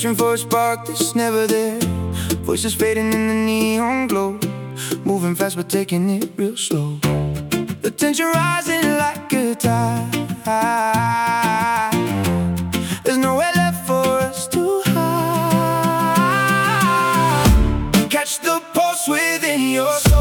searching for a spark that's never there. Voices fading in the neon glow, moving fast but taking it real slow. The tension rising like a tide. There's nowhere left for us to hide. Catch the pulse within your soul.